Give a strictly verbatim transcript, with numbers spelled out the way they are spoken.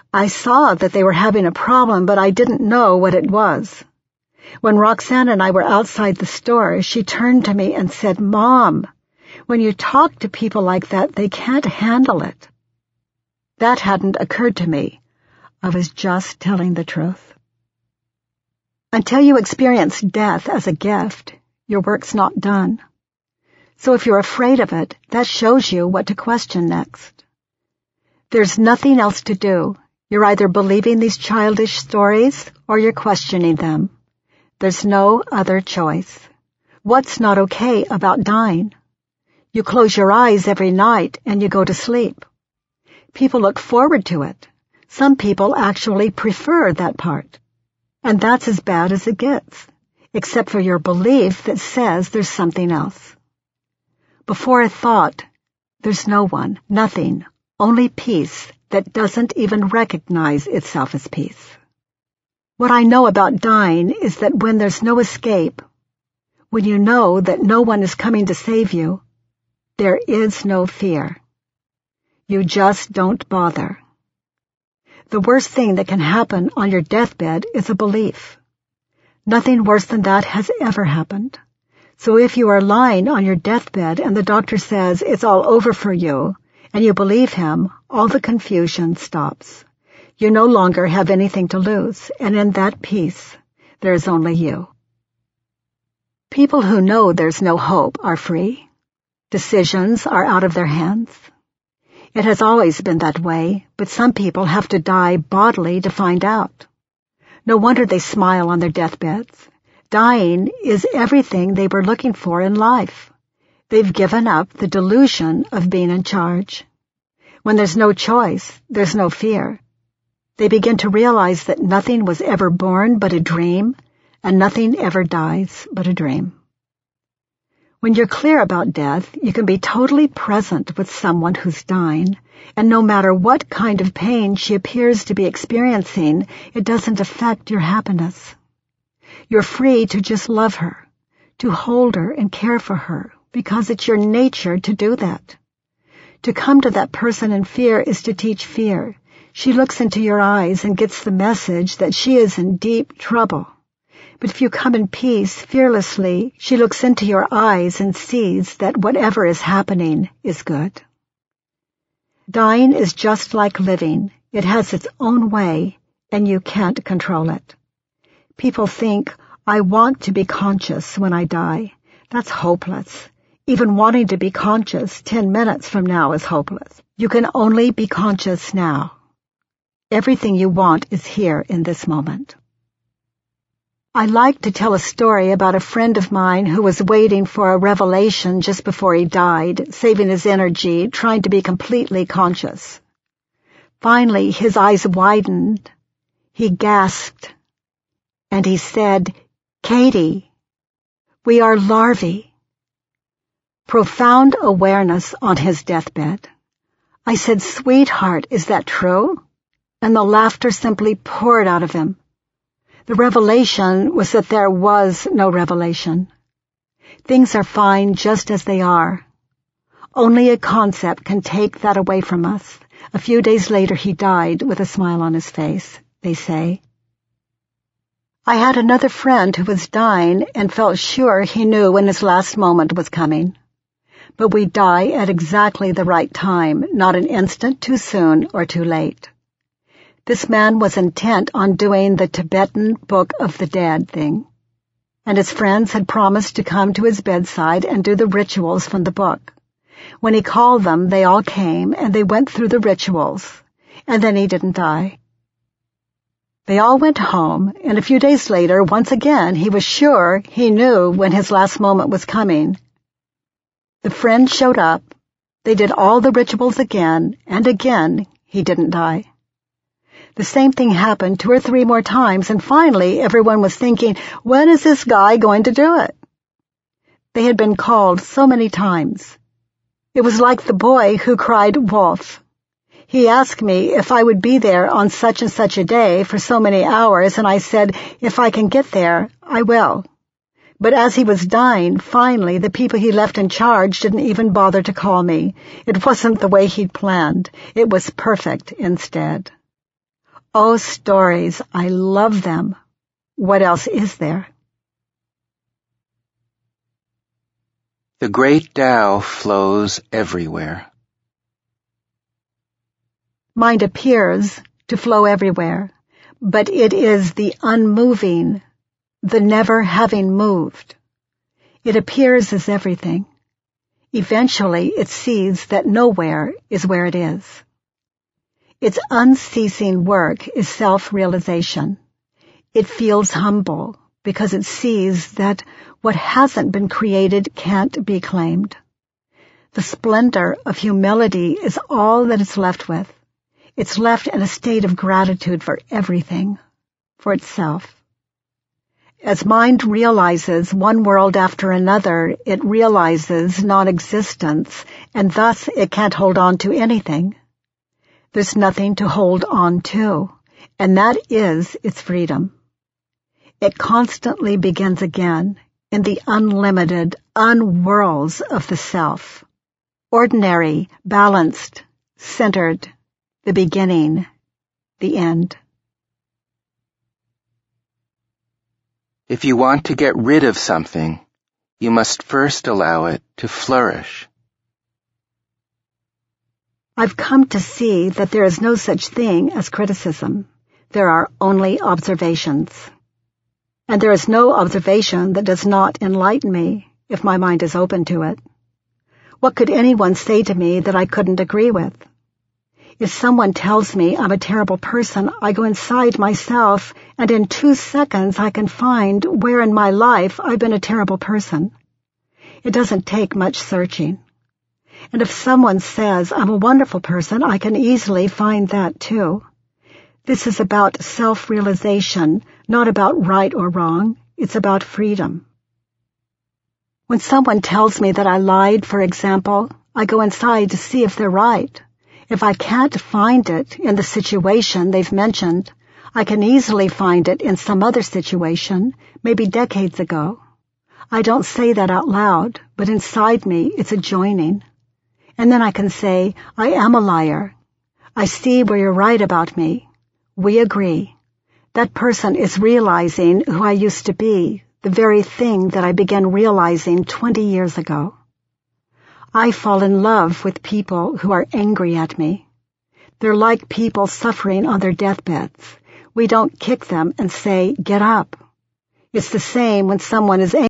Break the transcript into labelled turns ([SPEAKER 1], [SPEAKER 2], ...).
[SPEAKER 1] I saw that they were having a problem, but I didn't know what it was. When Roxanne and I were outside the store, she turned to me and said, "Mom, when you talk to people like that, they can't handle it." That hadn't occurred to me. I was just telling the truth. Until you experience death as a gift, your work's not done. So if you're afraid of it, that shows you what to question next. There's nothing else to do. You're either believing these childish stories or you're questioning them. There's no other choice. What's not okay about dying? You close your eyes every night and you go to sleep. People look forward to it. Some people actually prefer that part. And that's as bad as it gets, except for your belief that says there's something else. Before a thought, there's no one, nothing, only peace that doesn't even recognize itself as peace. What I know about dying is that when there's no escape, when you know that no one is coming to save you, there is no fear. You just don't bother. The worst thing that can happen on your deathbed is a belief. Nothing worse than that has ever happened. So if you are lying on your deathbed and the doctor says it's all over for you, and you believe him, all the confusion stops. You no longer have anything to lose, and in that peace, there is only you. People who know there's no hope are free. Decisions are out of their hands. It has always been that way, but some people have to die bodily to find out. No wonder they smile on their deathbeds. Dying is everything they were looking for in life. They've given up the delusion of being in charge. When there's no choice, there's no fear. They begin to realize that nothing was ever born but a dream, and nothing ever dies but a dream. When you're clear about death, you can be totally present with someone who's dying, and no matter what kind of pain she appears to be experiencing, it doesn't affect your happiness. You're free to just love her, to hold her and care for her, because it's your nature to do that. To come to that person in fear is to teach fear. She looks into your eyes and gets the message that she is in deep trouble. But if you come in peace, fearlessly, she looks into your eyes and sees that whatever is happening is good. Dying is just like living. It has its own way, and you can't control it. People think, I want to be conscious when I die. That's hopeless. Even wanting to be conscious ten minutes from now is hopeless. You can only be conscious now. Everything you want is here in this moment. I like to tell a story about a friend of mine who was waiting for a revelation just before he died, saving his energy, trying to be completely conscious. Finally, his eyes widened. He gasped, and he said, "Katie, we are larvae." Profound awareness on his deathbed. I said, "Sweetheart, is that true?" And the laughter simply poured out of him. The revelation was that there was no revelation. Things are fine just as they are. Only a concept can take that away from us. A few days later he died with a smile on his face, they say. I had another friend who was dying and felt sure he knew when his last moment was coming. But we die at exactly the right time, not an instant too soon or too late. This man was intent on doing the Tibetan Book of the Dead thing, and his friends had promised to come to his bedside and do the rituals from the book. When he called them, they all came, and they went through the rituals, and then he didn't die. They all went home, and a few days later, once again, he was sure he knew when his last moment was coming. The friend showed up, they did all the rituals again, and again he didn't die. The same thing happened two or three more times, and finally everyone was thinking, when is this guy going to do it? They had been called so many times. It was like the boy who cried wolf. He asked me if I would be there on such and such a day for so many hours, and I said, if I can get there, I will. But as he was dying, finally, the people he left in charge didn't even bother to call me. It wasn't the way he'd planned. It was perfect instead. Oh, stories, I love them. What else is there?
[SPEAKER 2] The great Tao flows everywhere.
[SPEAKER 1] Mind appears to flow everywhere, but it is the unmoving, the never having moved. It appears as everything. Eventually it sees that nowhere is where it is. Its unceasing work is self-realization. It feels humble because it sees that what hasn't been created can't be claimed. The splendor of humility is all that it's left with. It's left in a state of gratitude for everything, for itself. As mind realizes one world after another, it realizes non-existence, and thus it can't hold on to anything. There's nothing to hold on to, and that is its freedom. It constantly begins again in the unlimited unworlds of the self. Ordinary, balanced, centered, the beginning, the end.
[SPEAKER 2] If you want to get rid of something, you must first allow it to flourish.
[SPEAKER 1] I've come to see that there is no such thing as criticism. There are only observations. And there is no observation that does not enlighten me if my mind is open to it. What could anyone say to me that I couldn't agree with? If someone tells me I'm a terrible person, I go inside myself, and in two seconds I can find where in my life I've been a terrible person. It doesn't take much searching. And if someone says I'm a wonderful person, I can easily find that too. This is about self-realization, not about right or wrong. It's about freedom. When someone tells me that I lied, for example, I go inside to see if they're right. If I can't find it in the situation they've mentioned, I can easily find it in some other situation, maybe decades ago. I don't say that out loud, but inside me it's a joining. And then I can say, I am a liar. I see where you're right about me. We agree. That person is realizing who I used to be, the very thing that I began realizing twenty years ago. I fall in love with people who are angry at me. They're like people suffering on their deathbeds. We don't kick them and say, get up. It's the same when someone is angry.